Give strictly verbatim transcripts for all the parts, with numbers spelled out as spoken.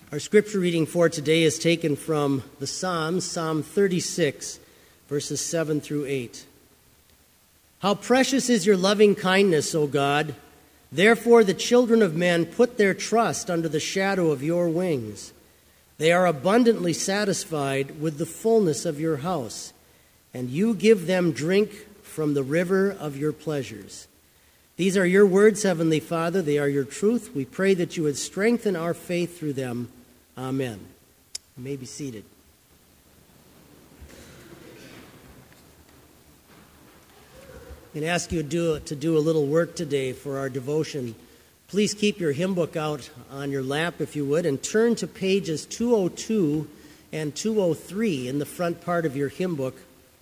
Our scripture reading for today is taken from the Psalms, Psalm thirty-six, verses seven through eight. How precious is your loving kindness, O God! Therefore the children of men put their trust under the shadow of your wings. They are abundantly satisfied with the fullness of your house, and you give them drink from the river of your pleasures. These are your words, Heavenly Father. They are your truth. We pray that you would strengthen our faith through them. Amen. You may be seated. I'm going to ask you to do, to do a little work today for our devotion. Please keep your hymn book out on your lap, if you would, and turn to pages two oh two and two oh three in the front part of your hymn book.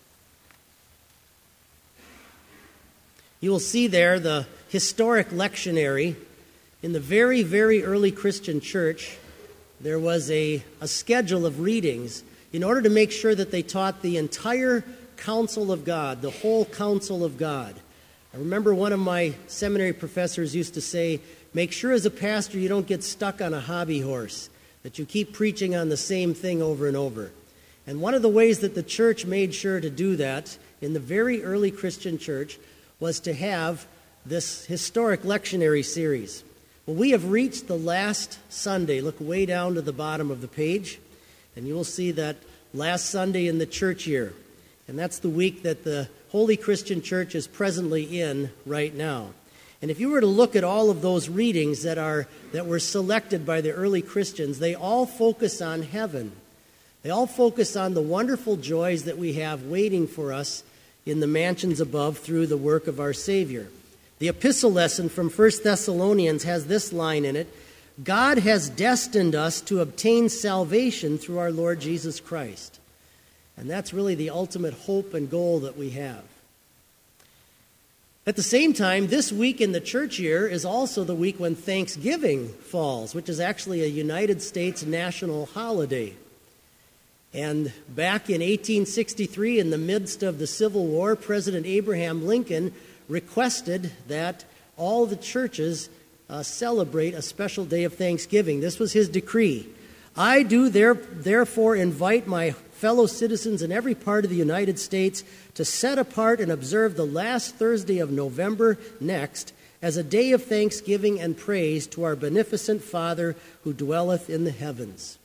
You will see there the historic lectionary. In the very, very early Christian church, there was a, a schedule of readings in order to make sure that they taught the entire counsel of God, the whole counsel of God. I remember one of my seminary professors used to say, make sure as a pastor you don't get stuck on a hobby horse, that you keep preaching on the same thing over and over. And one of the ways that the church made sure to do that in the very early Christian church was to have this historic lectionary series. Well, we have reached the last Sunday. Look way down to the bottom of the page, and you will see that last Sunday in the church year. And that's the week that the Holy Christian Church is presently in right now. And if you were to look at all of those readings that are that were selected by the early Christians, they all focus on heaven. They all focus on the wonderful joys that we have waiting for us in the mansions above through the work of our Savior. The epistle lesson from First Thessalonians has this line in it: God has destined us to obtain salvation through our Lord Jesus Christ. And that's really the ultimate hope and goal that we have. At the same time, this week in the church year is also the week when Thanksgiving falls, which is actually a United States national holiday. And back in eighteen sixty-three, in the midst of the Civil War, President Abraham Lincoln requested that all the churches uh, celebrate a special day of Thanksgiving. This was his decree. I do there, therefore invite my fellow citizens in every part of the United States to set apart and observe the last Thursday of November next as a day of thanksgiving and praise to our beneficent Father who dwelleth in the heavens.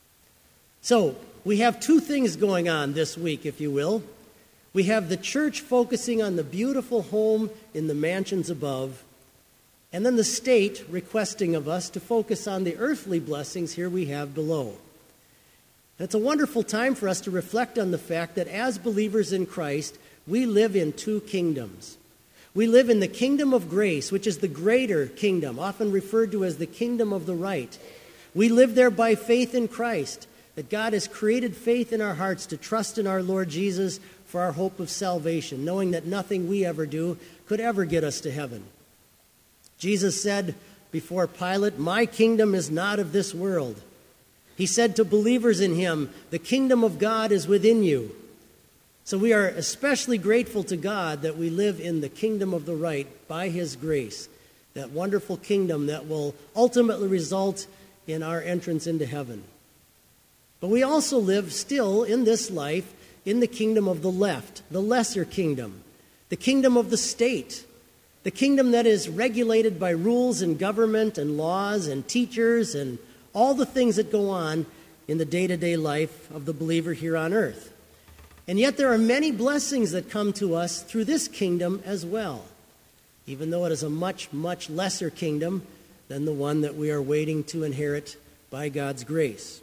So, we have two things going on this week, if you will. We have the church focusing on the beautiful home in the mansions above, and then the state requesting of us to focus on the earthly blessings here we have below. And it's a wonderful time for us to reflect on the fact that as believers in Christ, we live in two kingdoms. We live in the kingdom of grace, which is the greater kingdom, often referred to as the kingdom of the right. We live there by faith in Christ, that God has created faith in our hearts to trust in our Lord Jesus for our hope of salvation, knowing that nothing we ever do could ever get us to heaven. Jesus said before Pilate, "My kingdom is not of this world." He said to believers in him, "The kingdom of God is within you." So we are especially grateful to God that we live in the kingdom of the right by his grace, that wonderful kingdom that will ultimately result in our entrance into heaven. But we also live still in this life in the kingdom of the left, the lesser kingdom, the kingdom of the state, the kingdom that is regulated by rules and government and laws and teachers and all the things that go on in the day-to-day life of the believer here on earth. And yet there are many blessings that come to us through this kingdom as well, even though it is a much, much lesser kingdom than the one that we are waiting to inherit by God's grace.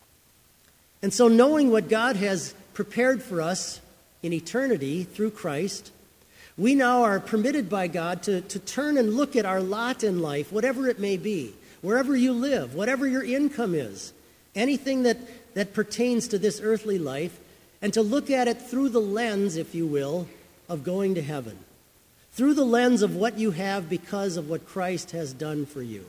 And so knowing what God has prepared for us in eternity through Christ, we now are permitted by God to, to turn and look at our lot in life, whatever it may be, wherever you live, whatever your income is, anything that, that pertains to this earthly life, and to look at it through the lens, if you will, of going to heaven, through the lens of what you have because of what Christ has done for you.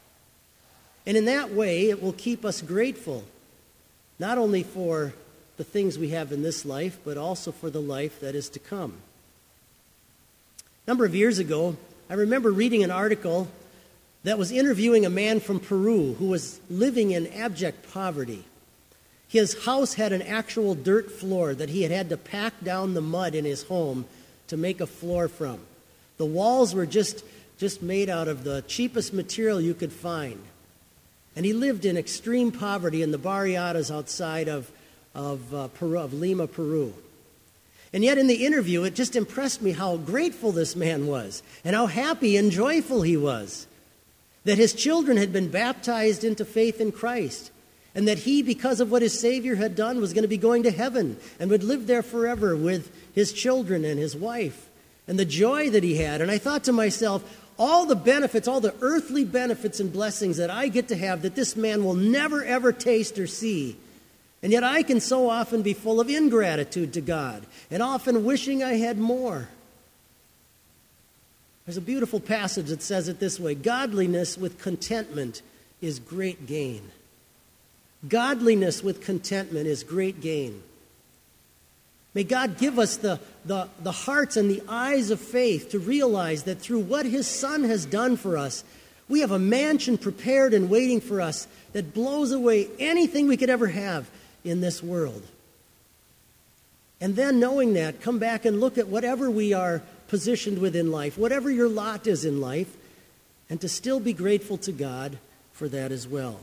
And in that way, it will keep us grateful, not only for the things we have in this life, but also for the life that is to come. A number of years ago, I remember reading an article that was interviewing a man from Peru who was living in abject poverty. His house had an actual dirt floor that he had had to pack down the mud in his home to make a floor from. The walls were just, just made out of the cheapest material you could find. And he lived in extreme poverty in the barriadas outside of, of, uh, Peru, of Lima, Peru. And yet in the interview, it just impressed me how grateful this man was and how happy and joyful he was that his children had been baptized into faith in Christ and that he, because of what his Savior had done, was going to be going to heaven and would live there forever with his children and his wife and the joy that he had. And I thought to myself, all the benefits, all the earthly benefits and blessings that I get to have that this man will never, ever taste or see. And yet I can so often be full of ingratitude to God and often wishing I had more. There's a beautiful passage that says it this way: godliness with contentment is great gain. Godliness with contentment is great gain. May God give us the, the, the hearts and the eyes of faith to realize that through what his Son has done for us, we have a mansion prepared and waiting for us that blows away anything we could ever have in this world. And then knowing that, come back and look at whatever we are positioned with in life, whatever your lot is in life, and to still be grateful to God for that as well.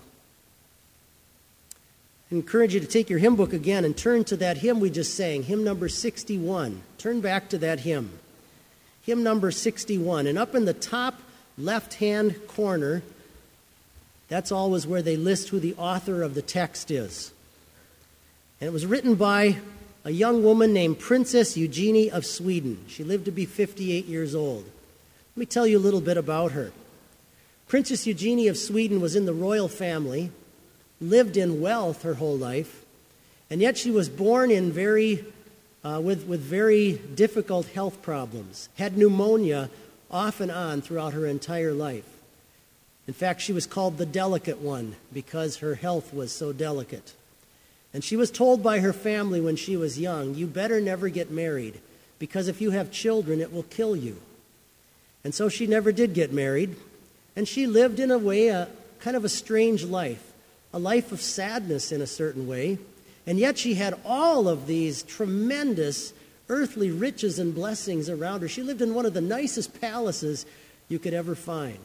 I encourage you to take your hymn book again and turn to that hymn we just sang, hymn number sixty-one. Turn back to that hymn. Hymn number sixty-one. And up in the top left-hand corner, that's always where they list who the author of the text is. And it was written by a young woman named Princess Eugenie of Sweden. She lived to be fifty-eight years old. Let me tell you a little bit about her. Princess Eugenie of Sweden was in the royal family, lived in wealth her whole life, and yet she was born in very, uh, with, with very difficult health problems, had pneumonia off and on throughout her entire life. In fact, she was called the delicate one because her health was so delicate. And she was told by her family when she was young, you better never get married, because if you have children, it will kill you. And so she never did get married, and she lived in a way, a kind of a strange life, a life of sadness in a certain way, and yet she had all of these tremendous earthly riches and blessings around her. She lived in one of the nicest palaces you could ever find.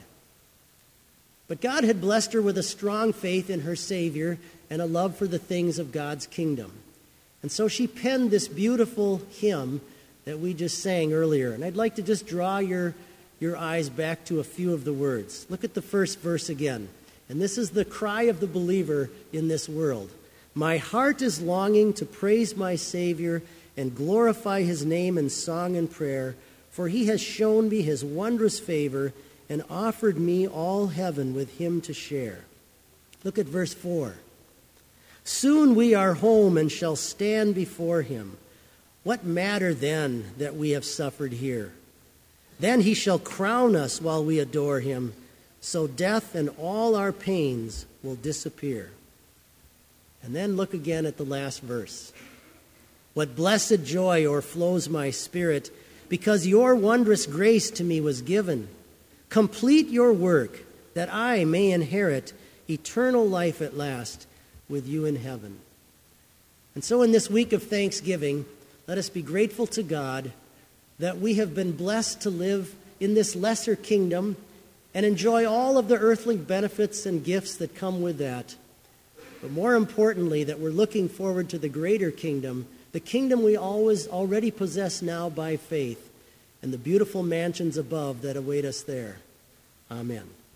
But God had blessed her with a strong faith in her Savior and a love for the things of God's kingdom. And so she penned this beautiful hymn that we just sang earlier. And I'd like to just draw your, your eyes back to a few of the words. Look at the first verse again. And this is the cry of the believer in this world. My heart is longing to praise my Savior and glorify his name in song and prayer, for he has shown me his wondrous favor and offered me all heaven with him to share. Look at verse four. Soon we are home and shall stand before him. What matter then that we have suffered here? Then he shall crown us while we adore him, so death and all our pains will disappear. And then look again at the last verse. What blessed joy o'erflows my spirit, because your wondrous grace to me was given. Complete your work, that I may inherit eternal life at last with you in heaven. And so in this week of Thanksgiving, let us be grateful to God that we have been blessed to live in this lesser kingdom and enjoy all of the earthly benefits and gifts that come with that. But more importantly, that we're looking forward to the greater kingdom, the kingdom we always already possess now by faith, and the beautiful mansions above that await us there. Amen.